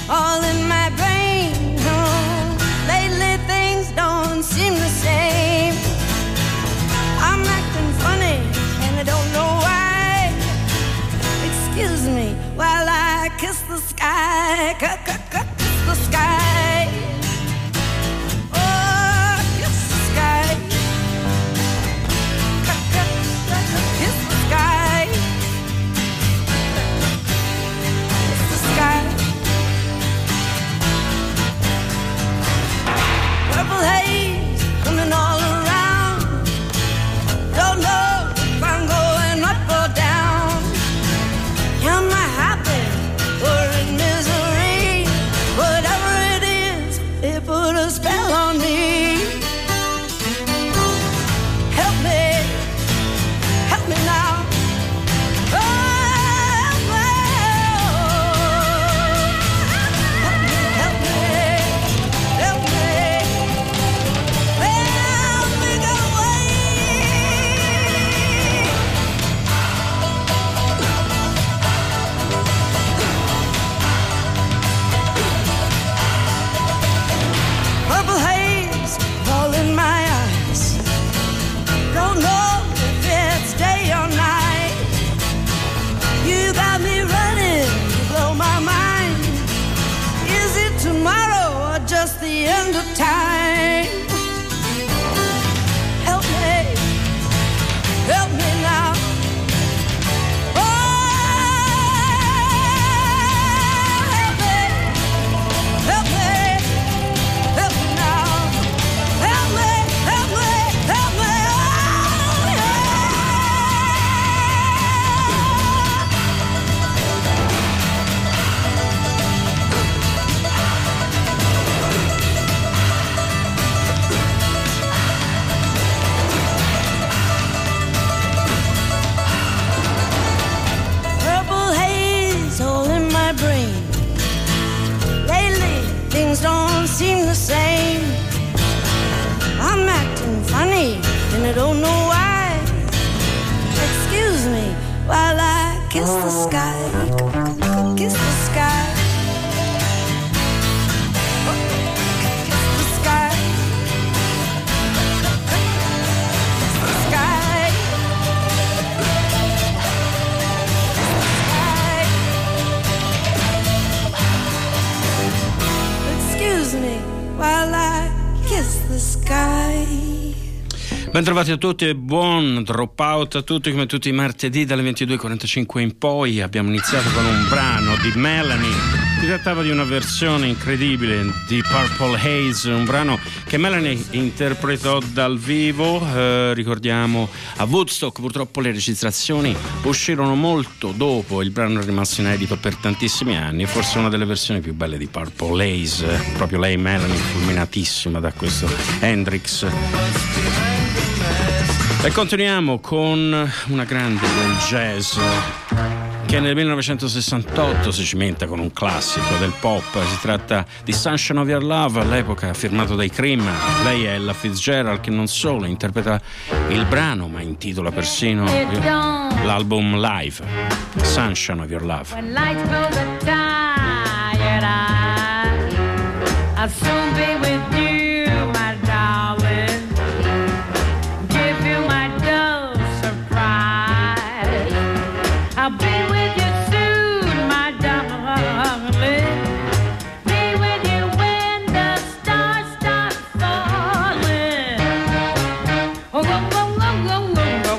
all in my brain. Oh, lately things don't seem the same. I'm acting funny and I don't know why. Excuse me while I kiss the sky, kiss the sky. Oh, kiss the sky, kiss the sky, kiss the sky. Purple haze coming all around. Don't know if I'm going up or down. Am I happy or in misery? Whatever it is, it put a spell on me. Help me now. Oh, help me, help me, help me, help me get away. Purple haze all in my eyes. Don't know if it's day or night. You got me running, you blow my mind. Is it tomorrow or just the end of time? Help me now. Oh, help me now. Help me. Oh, purple haze all in my brain. Lately things don't seem the same. I'm acting funny and I don't know why. Excuse me while I kiss the sky, kiss the sky, kiss the sky, kiss the sky, excuse me while I kiss the sky. Bentrovati a tutti e buon Dropout a tutti, come tutti i martedì dalle 22:45 in poi. Abbiamo iniziato con un brano di Melanie. Si trattava di una versione incredibile di Purple Haze, un brano che Melanie interpretò dal vivo, ricordiamo a Woodstock. Purtroppo le registrazioni uscirono molto dopo, il brano è rimasto inedito per tantissimi anni, forse una delle versioni più belle di Purple Haze, proprio lei Melanie, fulminatissima da questo Hendrix. E continuiamo con una grande del jazz che nel 1968 si cimenta con un classico del pop. Si tratta di Sunshine of Your Love, all'epoca firmato dai Cream. Lei è Ella Fitzgerald, che non solo interpreta il brano ma intitola persino l'album live, Sunshine of Your Love. When lights grow the tired eye, I'll soon be with you, my darling. Give you my dose surprise. I'll be with you soon, my darling. Be with you when the stars start falling. Oh, go, go, go, go, go, go.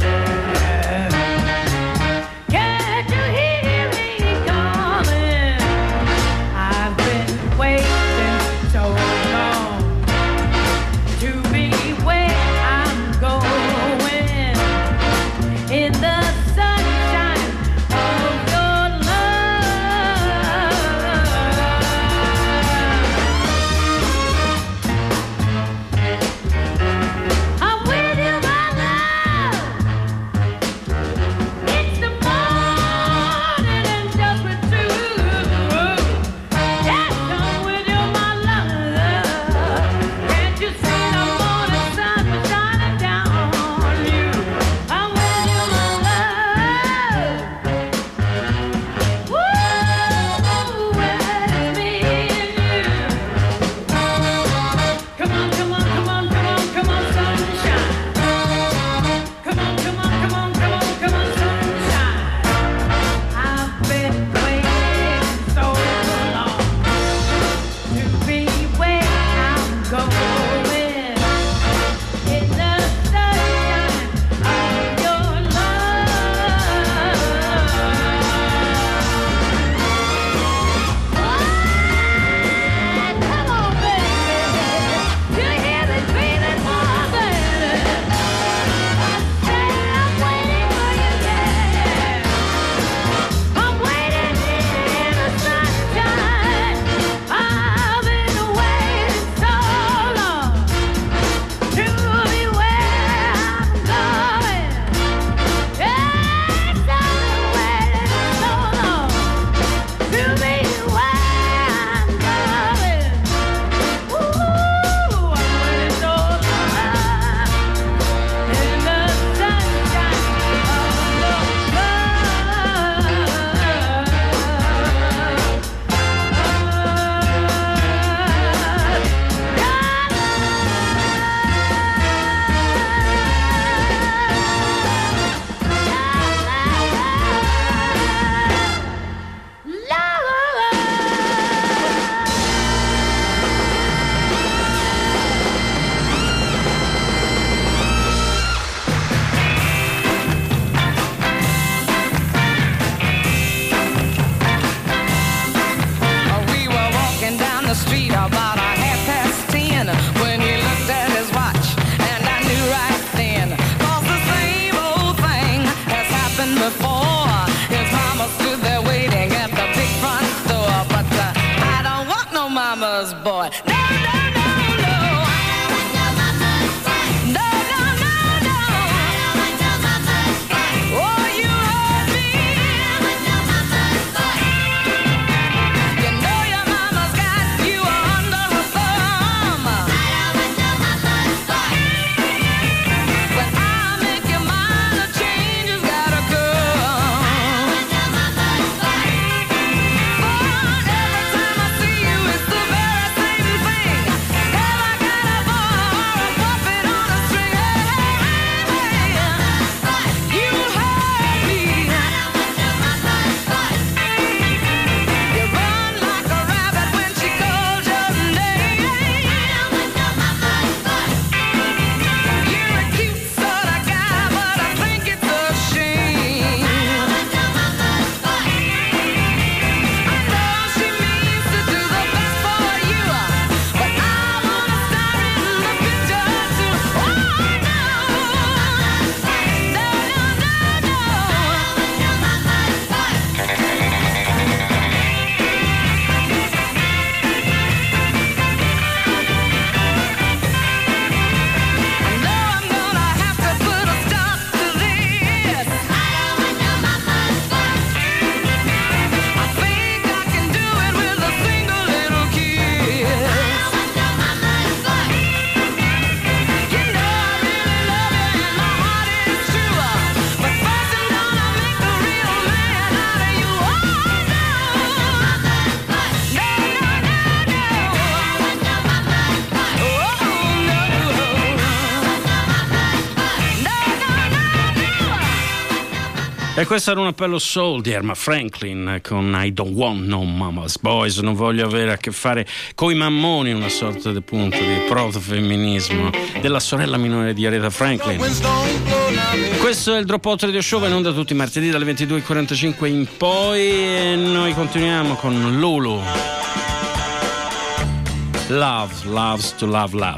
Can't you hear me calling? I've been waiting so long to be where I'm going, in the sunshine of your love. mama's boy. No, no, no, no. I want your mama's boy. No, no, no, no. I want your mama's boy. Oh, you heard me. I want your mama's boy. You know your mama's got you under her thumb. I want your mama's boy. When I make your mind, a change has gotta come. I want your mama's boy. But every time I see you, it's the very same thing. Have I got a boy or a puppet on a string? Hey, you heard me. You run like a rabbit when she calls your name. You're a cute sort of guy, but I think it's a shame. I know she means to do the best for you, but I wanna star in the picture too. Oh no, no, no, no. I know I'm gonna have to put a stop to this. I think I can do it with a single little kiss. You know I really love you and my heart is true, but first I'm gonna make a real man out of you. Oh no, no, no, no. E questo era un appello soul di Erma Franklin con I Don't Want No Mama's Boys. Non voglio avere a che fare coi mammoni, una sorta di punto di protofemminismo della sorella minore di Aretha Franklin. Questo è il Dropout Radio Show, va in onda tutti i martedì dalle 22:45 in poi e noi continuiamo con Lulu. Love, loves to love, love.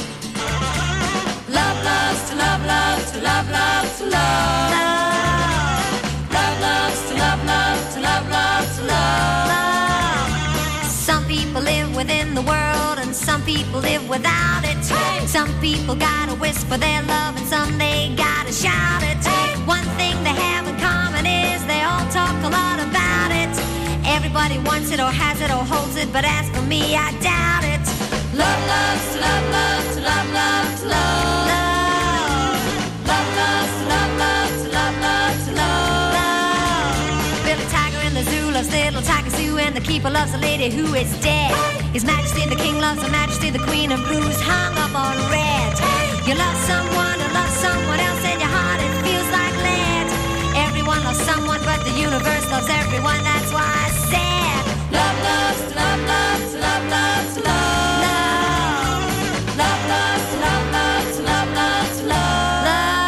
Love loves to love, love to love, love to love. Love loves to love, love to love, love to love. Some people live within the world and some people live without it. Some people gotta whisper their love and some they gotta shout it. One thing they have in common is they all talk a lot about it. Everybody wants it or has it or holds it, but as for me, I doubt it. Love loves to love, love to love, love to love. Love loves to love, love to love, love to love. Billy Tiger in the zoo loves little Tiger Sue, and the keeper loves a lady who is dead. His Majesty the King loves Her Majesty the Queen of Blues, hung up on red. You love someone who loves someone else, and your heart it feels like lead. Everyone loves someone, but the universe loves everyone. That's why I said Love loves to love, love to love, love to love. Love loves to love, love to love, love to love.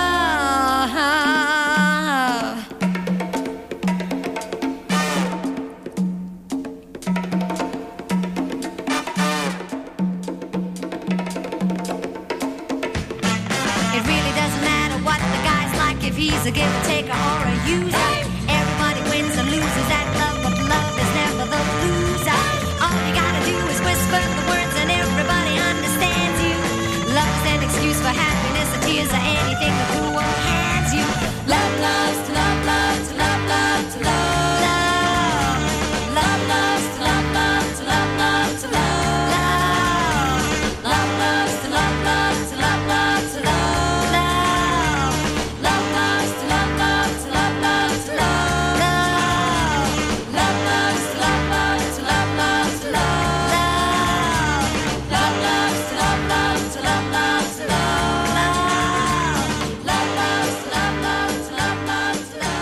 it really doesn't matter what the guy's like, if he's a giver, taker, or a user. Everybody wins and loses at love, but love is never the loser. All you gotta do is whisper the words and everybody understands you. Love is an excuse for happiness, the tears are anything the cruel world hands you. Love loves to love, love to love, love to love. Love loves to love, love to love, love to love. Love loves to love, love to love, love to love. Love loves to love, love to love, love to love. Love loves to love, love to love, love to love. Love loves to love, love to love, love to love. Love loves to love, love to love, love to love.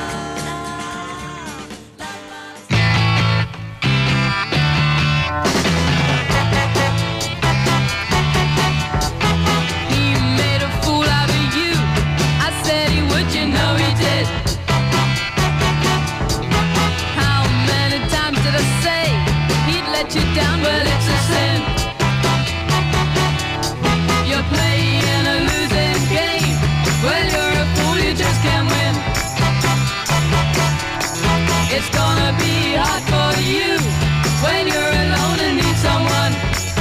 He made a fool out of you. I said he would, you know he did. How many times did I say he'd let you down? Well, it's a sin. You're playing a losing game. Well, you're a fool, you just can't win. It's gonna be hard for you when you're alone and need someone.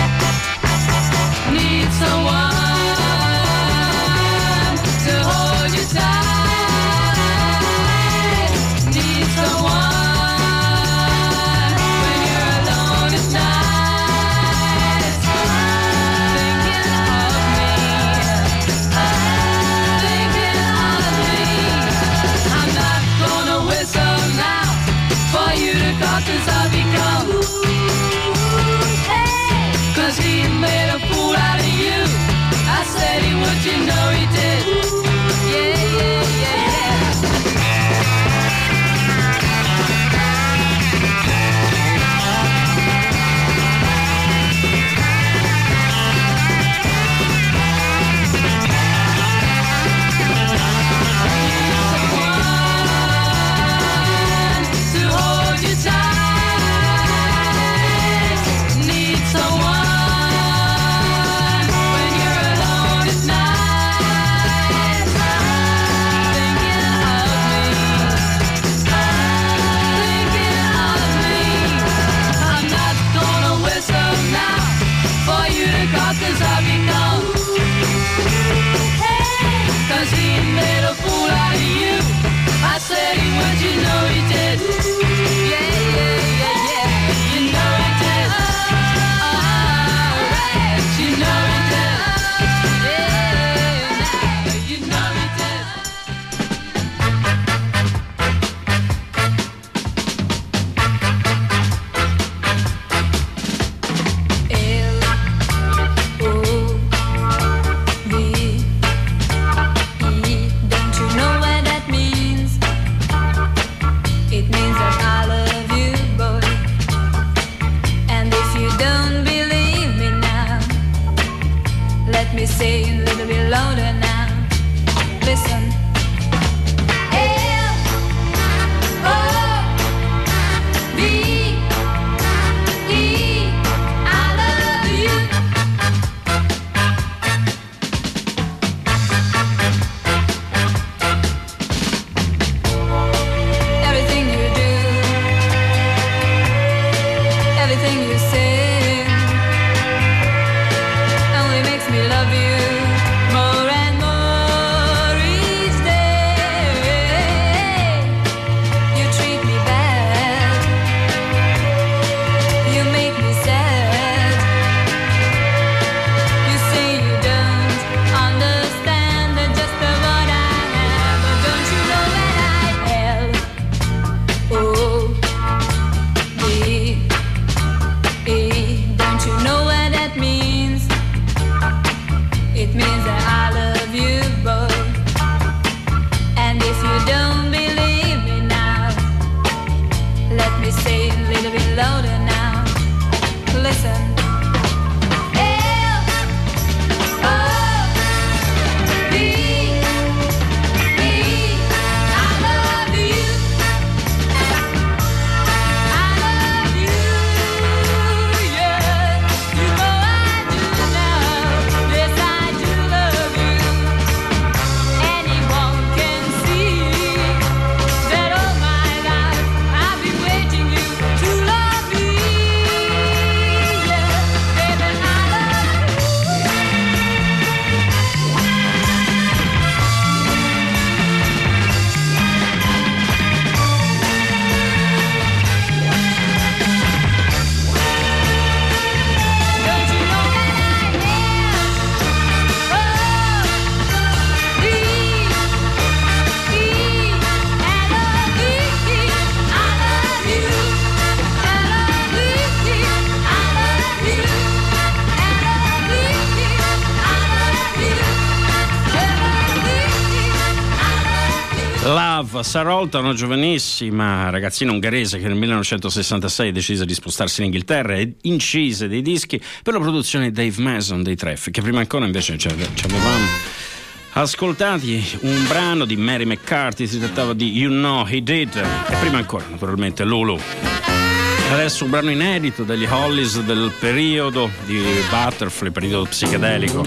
Love, Sarah Olton, una giovanissima ragazzina ungherese che nel 1966 decise di spostarsi in Inghilterra e incise dei dischi per la produzione di Dave Mason dei Traffic, che prima ancora invece ci avevamo ascoltati un brano di Mary McCarthy, si trattava di You Know He Did, e prima ancora naturalmente Lulu. Adesso un brano inedito degli Hollies del periodo di Butterfly, periodo psichedelico,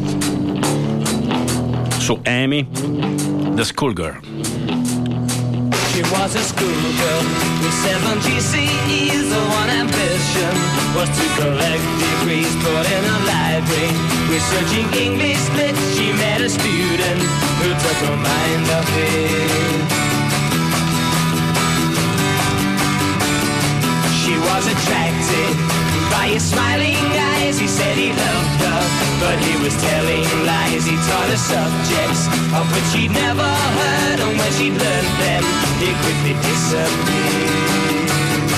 su Amy, The Schoolgirl. She was a schoolgirl with 7 GCEs. The one ambition was to collect degrees, but in a library researching English lit, she met a student who took her mind off it. She was attracted by his smiling eyes. He said he loved her, but he was telling lies. He taught her subjects of which she'd never heard, and when she'd learned them, he quickly disappeared.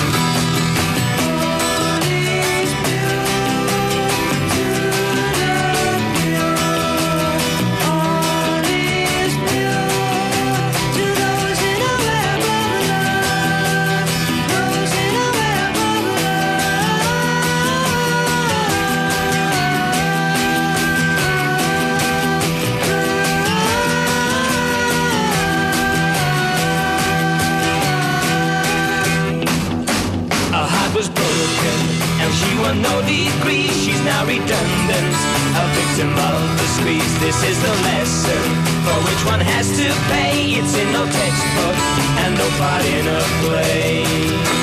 No degree, she's now redundant, a victim of the squeeze. This is the lesson for which one has to pay. It's in no textbook and no part in a play.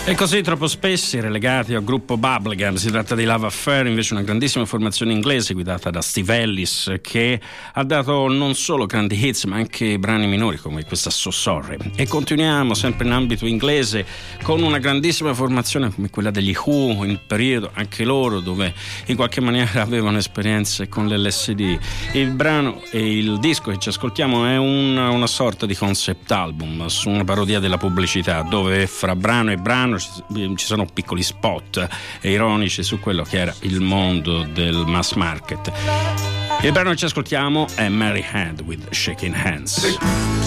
E così troppo spessi relegati al gruppo Bubblegum. Si tratta di Love Affair, invece una grandissima formazione inglese guidata da Steve Ellis, che ha dato non solo grandi hits ma anche brani minori come questa So Sorry. E continuiamo sempre in ambito inglese con una grandissima formazione come quella degli Who, in periodo anche loro dove in qualche maniera avevano esperienze con l'LSD. Il brano e il disco che ci ascoltiamo è una sorta di concept album su una parodia della pubblicità, dove fra brano e brano ci sono piccoli spot ironici su quello che era il mondo del mass market. Il brano che ci ascoltiamo è Mary Hand with Shaking Hands.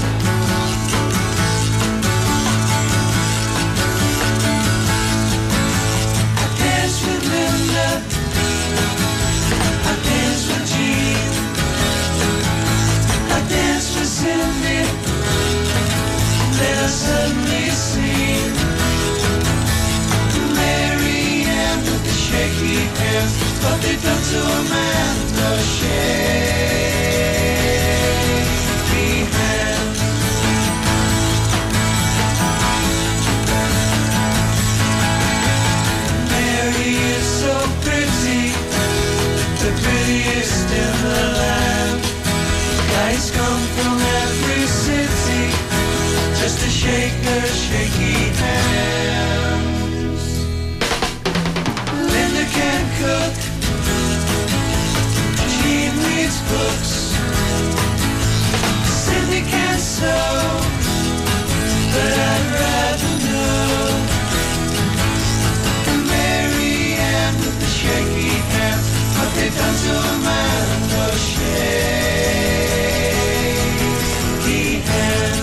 Suddenly see Mary Ann with the shaky hands, what they've done to a man, the shaky hands. Mary is so pretty, the prettiest in the land. Guys come from every city just to shake her shaky hands. Linda can cook, she reads books. Cindy can sew, but I'd rather know Mary Ann with the shaky hands, what they've done to a man, the shaky hands.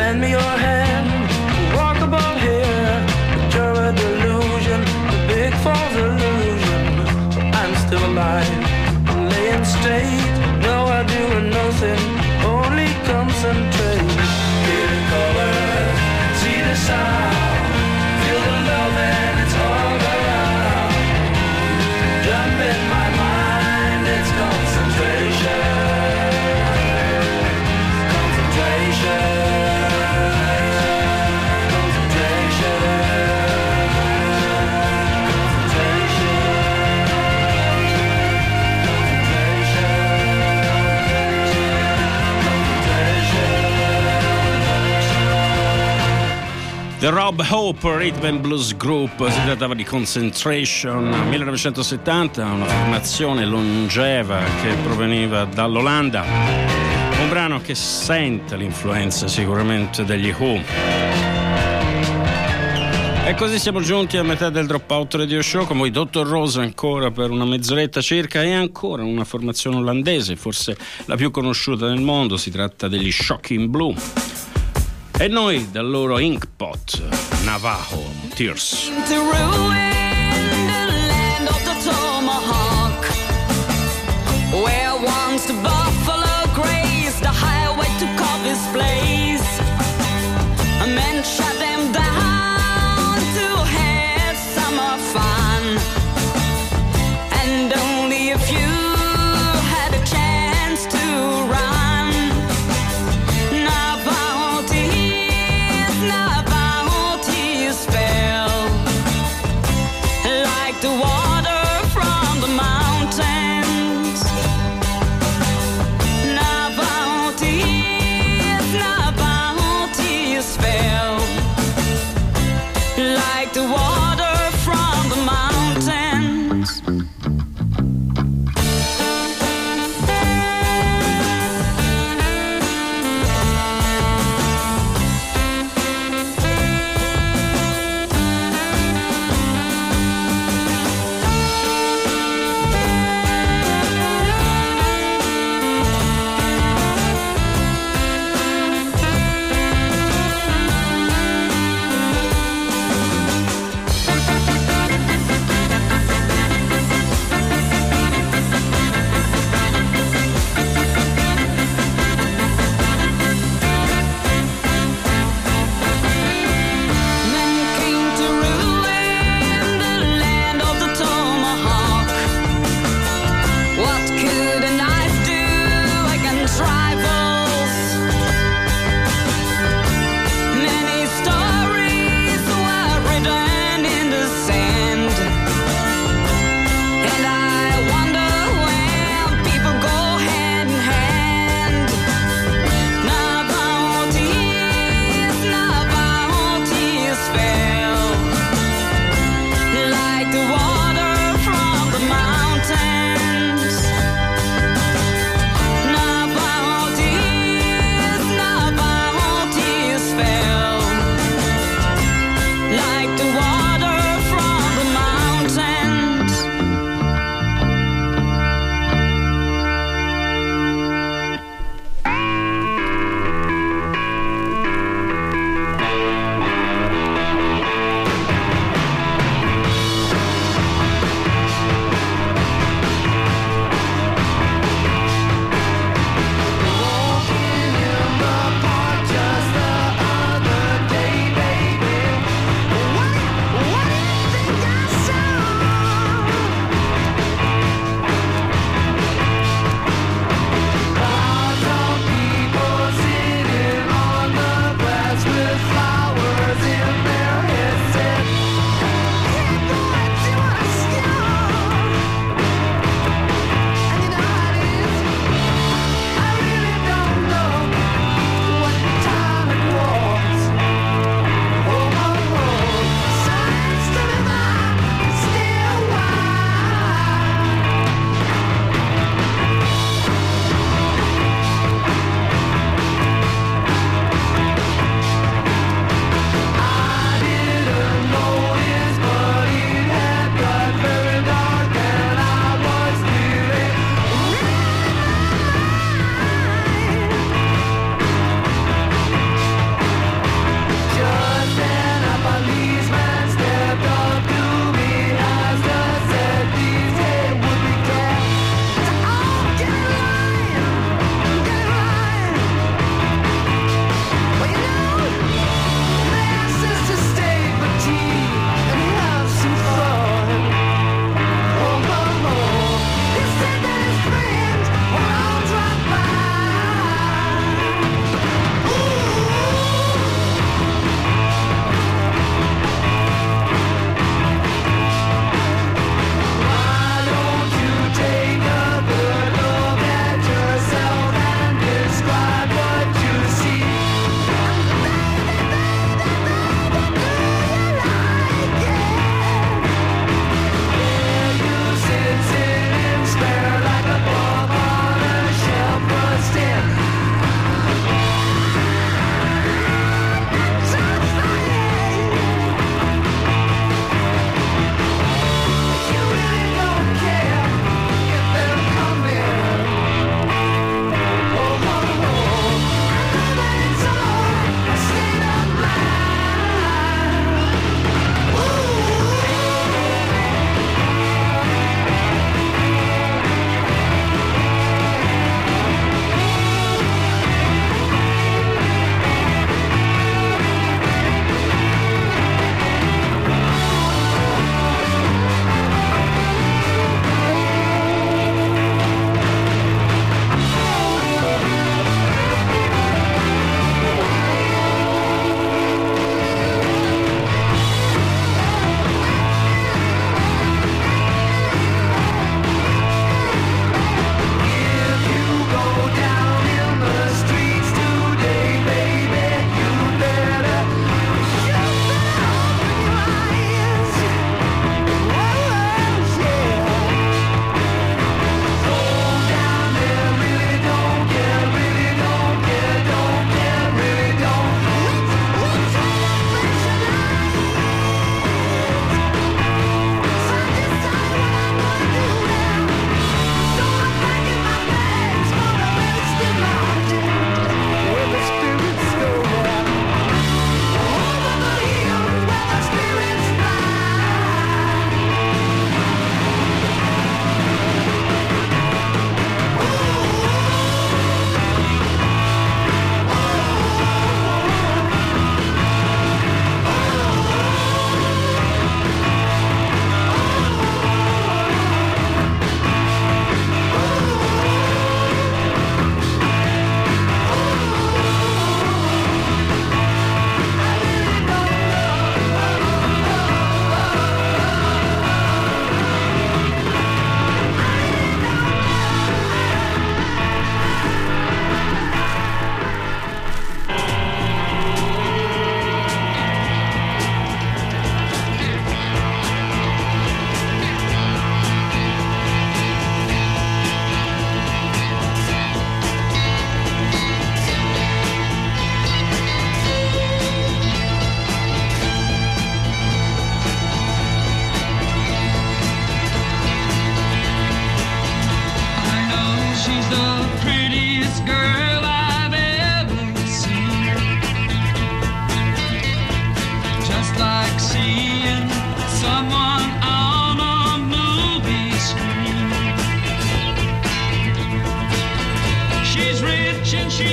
lend me your hand. Walk about here, picture a delusion, the big false illusion. I'm still alive, laying straight. No, I do nothing, only concentrate. Hear the color, see the sound, feel the love and it's all around. Jump in my mind, it's concentration. The Rob Hope Rhythm and Blues Group, si trattava di Concentration, 1970, una formazione longeva che proveniva dall'Olanda, un brano che sente l'influenza sicuramente degli Who. E così siamo giunti a metà del Dropout Radio Show, con voi Dr. Rose ancora per una mezz'oretta circa, e ancora una formazione olandese, forse la più conosciuta nel mondo, si tratta degli Shocking Blue. E noi dal loro Inkpot, Navajo Tears. To ruin the land of the tomahawk, where once the buffalo grazed, the highway took off his place. A man shot them down to have summer fun, and only a few had a chance to run. Navajo tears fell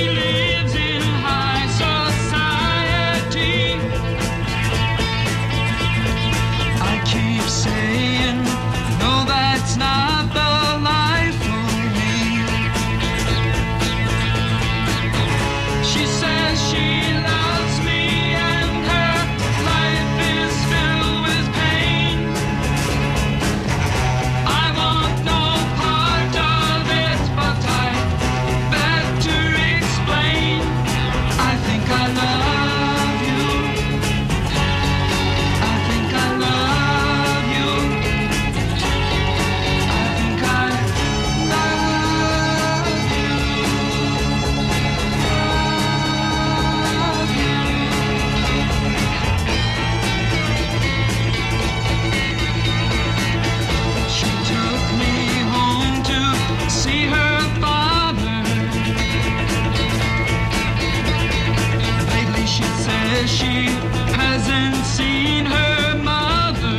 lives in high society. I keep saying, no, that's not the life for me. She says she loves me and her life is filled with pain. I want no part of it, but I beg to explain. I think I love you. I think I love you. I think I love you. She took me home to see her father. Lately she says she hasn't seen her mother.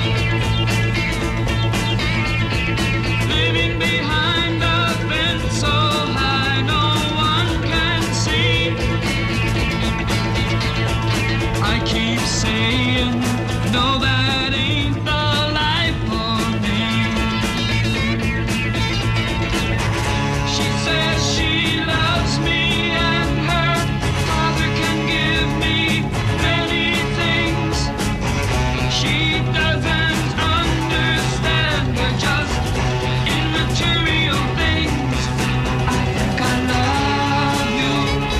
Living behind a fence so high no one can see. I keep saying, no, that ain't the life for me. She says she loves me and her father can give me many things. She doesn't understand, they're just immaterial things. I think I love you.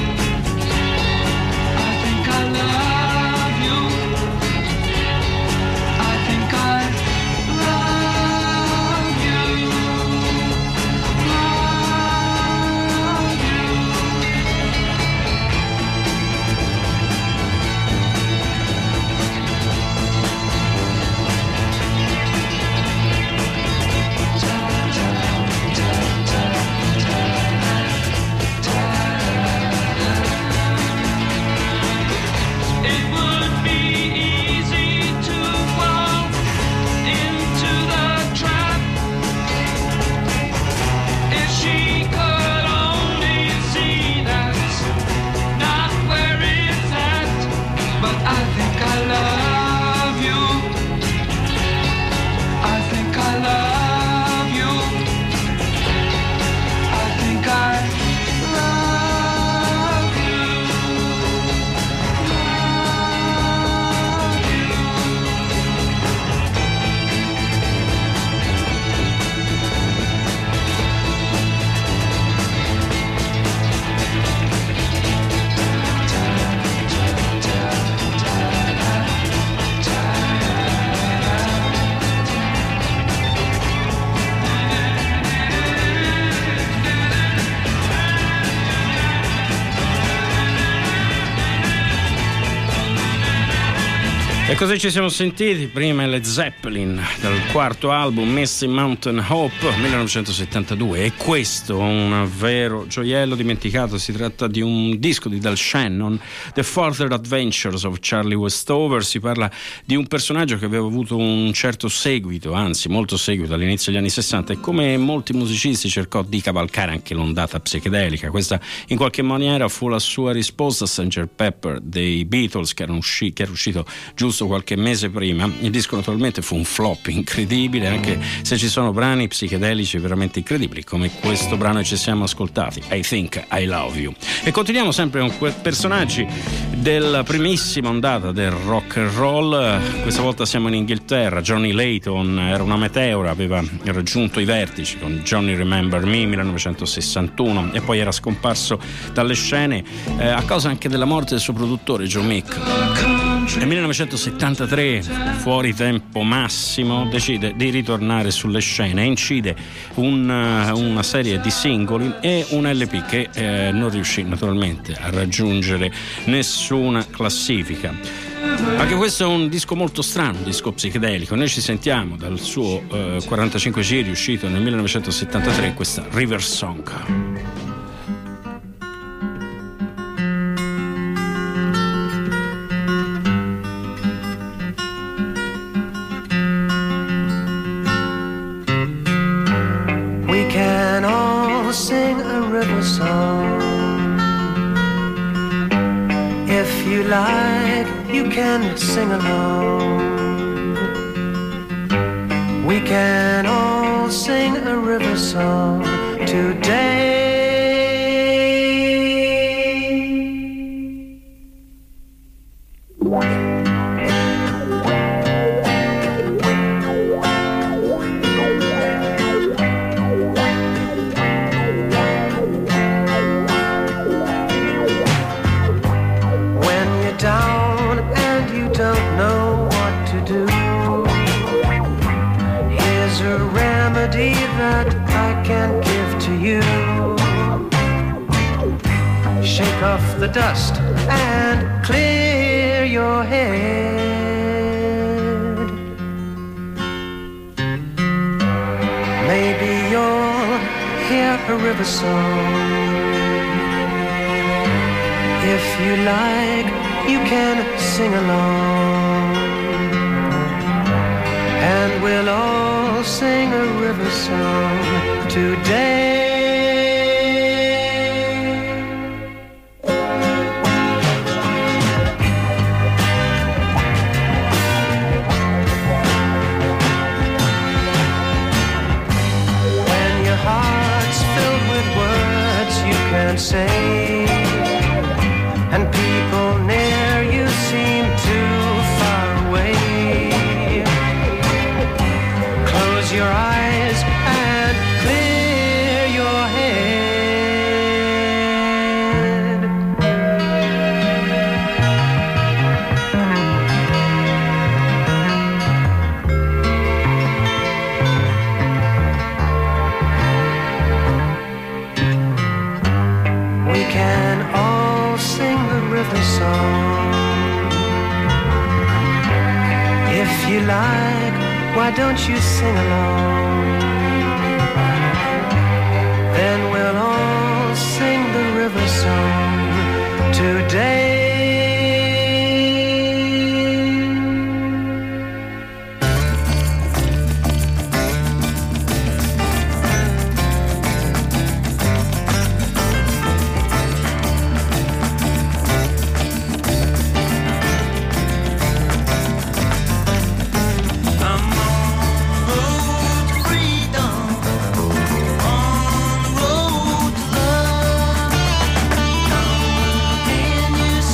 I think I love you. I think I love you. Love you. It would be easy to fall into the trap if she could only see that's not where it's at. But I think I love you. I think I love you. I think I love you. E così ci siamo sentiti prima le Zeppelin dal quarto album Misty Mountain Hope 1972, e questo un vero gioiello dimenticato. Si tratta di un disco di Del Shannon, The Further Adventures of Charlie Westover. Si parla di un personaggio che aveva avuto un certo seguito, anzi molto seguito all'inizio degli anni 60, e come molti musicisti cercò di cavalcare anche l'ondata psichedelica. Questa in qualche maniera fu la sua risposta a Sgt. Pepper dei Beatles, che era uscito giusto qualche mese prima. Il disco naturalmente fu un flop incredibile, anche se ci sono brani psichedelici veramente incredibili come questo brano che ci siamo ascoltati, I Think I Love You. E continuiamo sempre con personaggi della primissima ondata del rock and roll. Questa volta siamo in Inghilterra. Johnny Layton era una meteora, aveva raggiunto i vertici con Johnny Remember Me 1961 e poi era scomparso dalle scene a causa anche della morte del suo produttore Joe Meek. Nel 1973, fuori tempo massimo, decide di ritornare sulle scene e incide una serie di singoli e un LP che non riuscì naturalmente a raggiungere nessuna classifica. Anche questo è un disco molto strano, un disco psichedelico. Noi ci sentiamo dal suo 45 giri uscito nel 1973 questa River Song. We can all sing a river song you like, you can sing along. We can all sing a river song today. That I can give to you. Shake off the dust and clear your head. Maybe you'll hear a river song. If you like, you can sing along, and we'll all sing a river song today. When your heart's filled with words you can't say, and people near you seem too far away, close your eyes and clear your head. We can all sing the river song. If you like, why don't you sing along? Then we'll all sing the river song today. Can you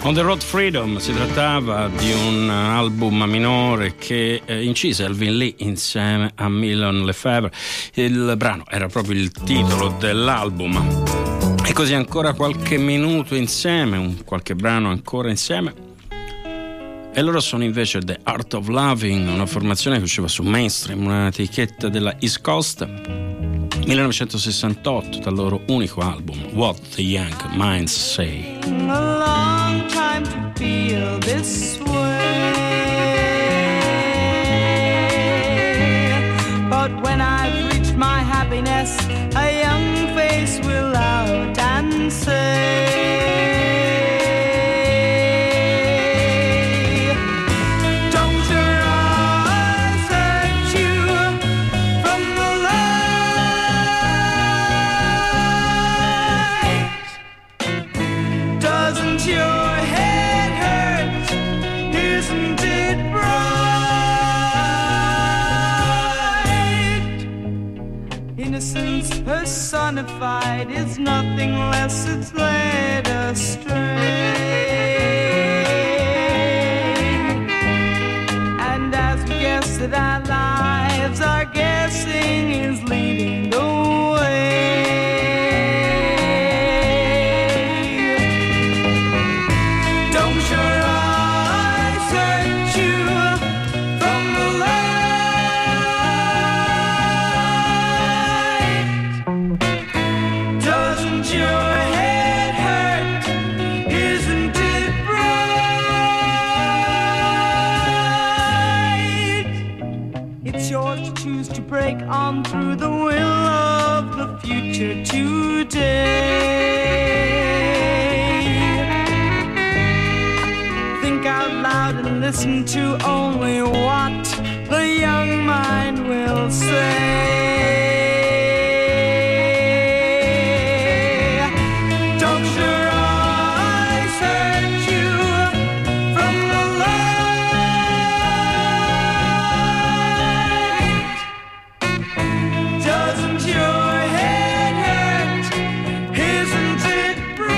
On the Road Freedom si trattava di un album minore che incise Elvin Lee insieme a Mylon Lefebvre. Il brano era proprio il titolo dell'album. E così ancora qualche minuto insieme, qualche brano ancora insieme. E loro sono invece The Art of Loving, una formazione che usciva su Mainstream, un'etichetta della East Coast, 1968, dal loro unico album What the Young Minds Say. A long time to feel this way, but when I've reached my happiness, a young face will out and say, don't your eyes hurt you from the light? Doesn't your head hurt? Isn't it bright? Innocence personified is nothing less, it's led astray. And as we guess that our lives are guessing is leading the way. Don't your eyes hurt you from the light? Doesn't your head hurt? Isn't it bright? It's yours to choose to break on through the will of the future today. Think out loud and listen to only what the young mind will say. Don't your eyes hurt you from the light? Doesn't your head hurt? Isn't it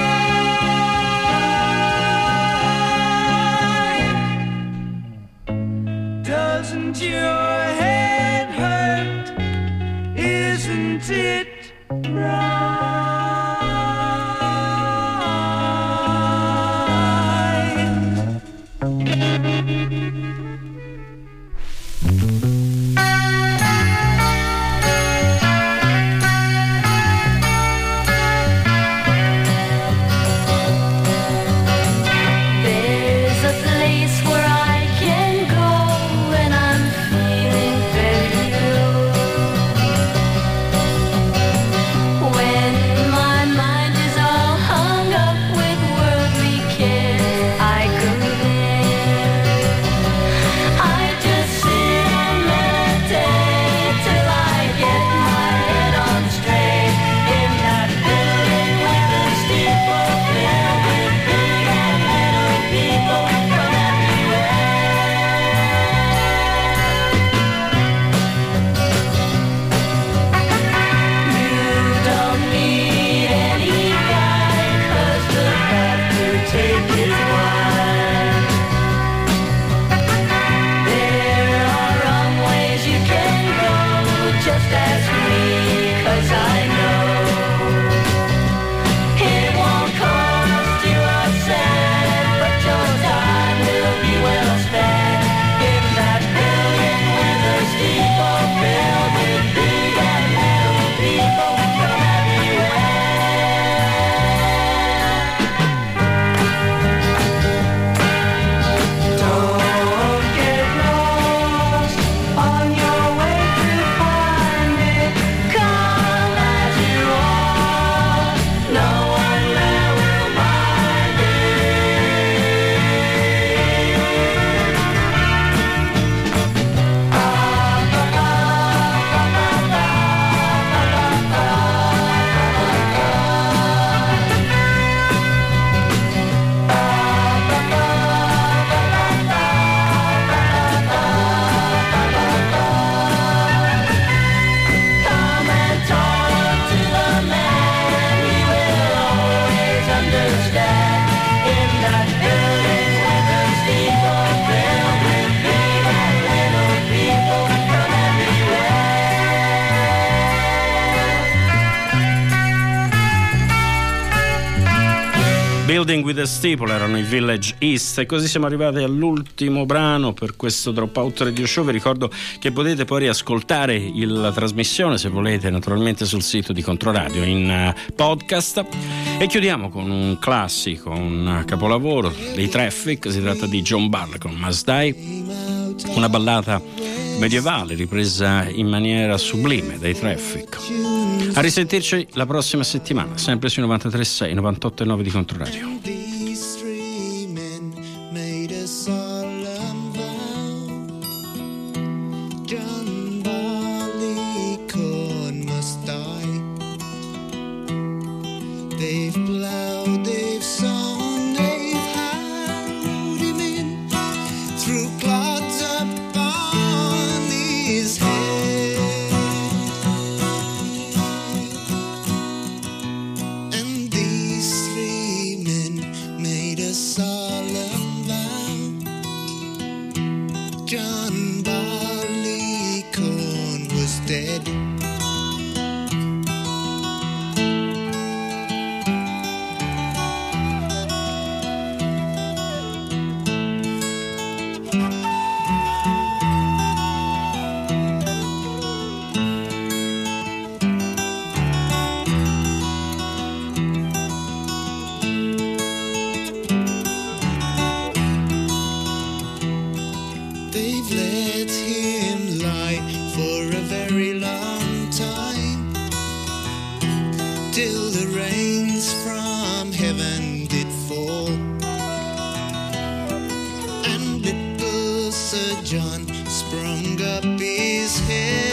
bright? Doesn't your head hurt? Isn't it bright? There's a place where I can go when I'm feeling very low. When my mind is all hung up with worldly cares, I go there. Building with a Steeple erano i Village East, e così siamo arrivati all'ultimo brano per questo Dropout Radio Show. Vi ricordo che potete poi riascoltare la trasmissione, se volete, naturalmente sul sito di Controradio in podcast. E chiudiamo con un classico, un capolavoro dei Traffic. Si tratta di John Barley con Must Die, una ballata medievale ripresa in maniera sublime dai Traffic. A risentirci la prossima settimana, sempre sui 93.6, 98.9 di Controradio. John sprung up his head.